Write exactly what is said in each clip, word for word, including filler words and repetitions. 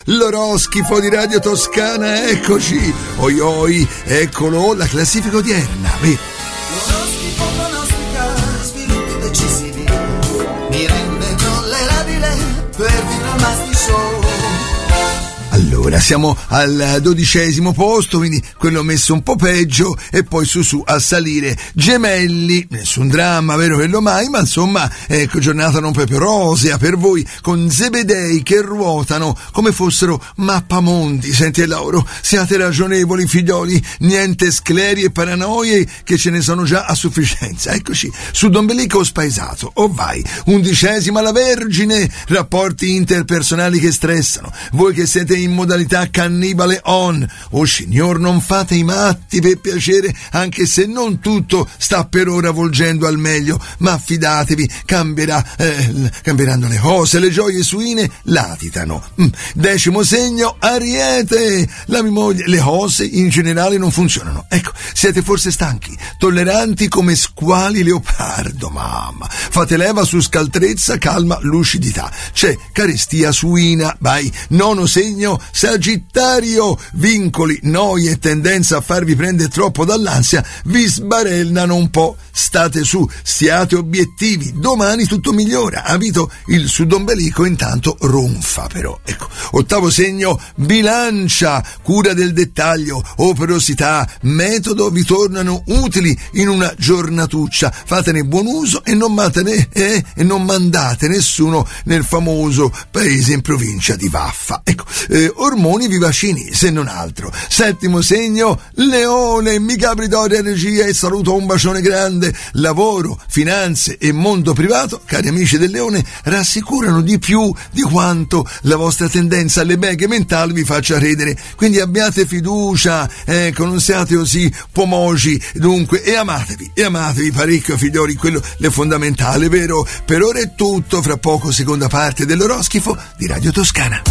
l'oroschifo di Radio Toscana, eccoci. Oi oi, eccolo, la classifica odierna. Beh. L'oroscopo pronostica sviluppi decisivi, mi rende tollerabile per vino al Masti Show. Allora, siamo al dodicesimo posto, quindi quello messo un po' peggio, e poi su su a salire Gemelli, nessun dramma, vero quello mai, ma insomma, ecco, giornata non proprio rosea per voi, con zebedei che ruotano come fossero mappamondi. Senti Lauro, siate ragionevoli figlioli, niente scleri e paranoie, che ce ne sono già a sufficienza. Eccoci, sudombelico spaesato, oh vai, undicesima la Vergine, rapporti interpersonali che stressano, voi che siete in modalità cannibale on. Oh signor, non fate i matti per piacere, anche se non tutto sta per ora volgendo al meglio, ma fidatevi, cambierà, eh, cambieranno le cose, le gioie suine latitano. Mm. Decimo segno, Ariete, la mia moglie, le cose in generale non funzionano. Ecco, siete forse stanchi, tolleranti come squali leopardo, mamma. Fate leva su scaltrezza, calma, lucidità. C'è carestia suina, vai. Nono segno, Sagittario, vincoli, noie e tendenza a farvi prendere troppo dall'ansia vi sbarellano un po'. State su, siate obiettivi, domani tutto migliora. Abito il sudombelico intanto ronfa però. Ecco, ottavo segno, Bilancia, cura del dettaglio, operosità, metodo vi tornano utili in una giornatuccia. Fatene buon uso e non matene, eh, e non mandate nessuno nel famoso paese in provincia di Vaffa. Ecco, eh, ormoni vivacini se non altro. Settimo segno, Leone, mi capri d'oro energia e saluto, un bacione grande. Lavoro, finanze e mondo privato, cari amici del Leone, rassicurano di più di quanto la vostra tendenza alle beghe mentali vi faccia credere, quindi abbiate fiducia, ecco, non siate così pomoci, dunque, e amatevi, e amatevi parecchio figlioli, quello è fondamentale, vero? Per ora è tutto, fra poco seconda parte dell'oroschifo di Radio Toscana.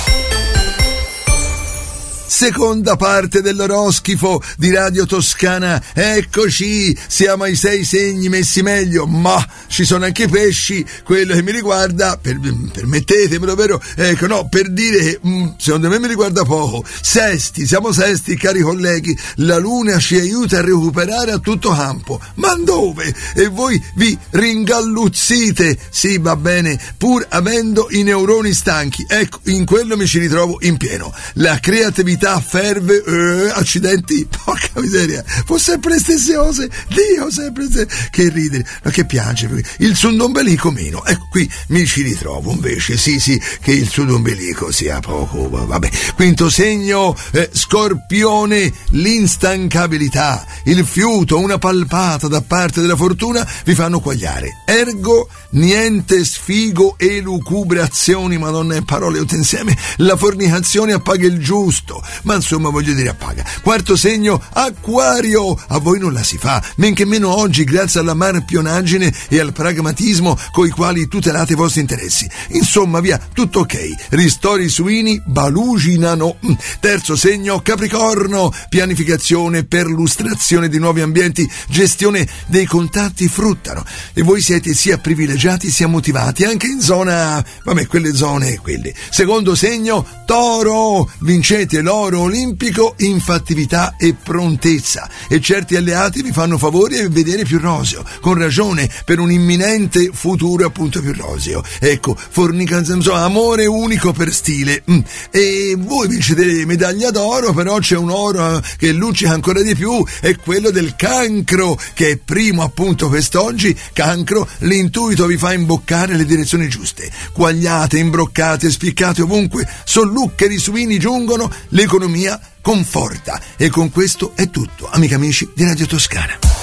Seconda parte dell'oroschifo di Radio Toscana, eccoci, siamo ai sei segni messi meglio, ma ci sono anche i pesci, quello che mi riguarda, per, permettetemelo, vero? Ecco, no, per dire che mh, secondo me mi riguarda poco. Sesti, siamo sesti, cari colleghi, la luna ci aiuta a recuperare a tutto campo, ma dove? E voi vi ringalluzzite, sì, va bene, pur avendo i neuroni stanchi, ecco, in quello mi ci ritrovo in pieno. La creatività ferve, eh, accidenti, porca miseria, fa sempre le stesse cose, Dio, sempre le stesse, che ridere, ma che piange, il sudombelico meno, ecco, qui mi ci ritrovo invece, sì sì, che il sudombelico sia poco, vabbè. Quinto segno, eh, Scorpione, l'instancabilità, il fiuto, una palpata da parte della fortuna vi fanno quagliare, ergo niente sfigo e lucubrazioni, madonna e parole tutte insieme, la fornicazione appaga il giusto, ma insomma voglio dire appaga. Quarto segno, Acquario, a voi non la si fa, men che meno oggi, grazie alla marpionaggine e al pragmatismo coi quali tutelate i vostri interessi. Insomma via, tutto ok, ristori suini baluginano. Terzo segno, Capricorno, pianificazione, perlustrazione di nuovi ambienti, gestione dei contatti fruttano e voi siete sia privilegiati sia motivati anche in zona, vabbè, quelle zone quelle. Secondo segno, Toro, vincete l'oro olimpico in fattività e prontezza e certi alleati vi fanno favori e vedere più roseo, con ragione, per un imminente futuro appunto più roseo. Ecco, fornicanza, insomma, amore unico per stile. Mm. E voi vincete medaglia d'oro, però c'è un oro che luccica ancora di più, è quello del Cancro, che è primo appunto quest'oggi. Cancro, l'intuito vi fa imboccare le direzioni giuste, quagliate, imbroccate, spiccate ovunque, solluccheri suini giungono, l'economia conforta. E con questo è tutto, amici amici di Radio Toscana.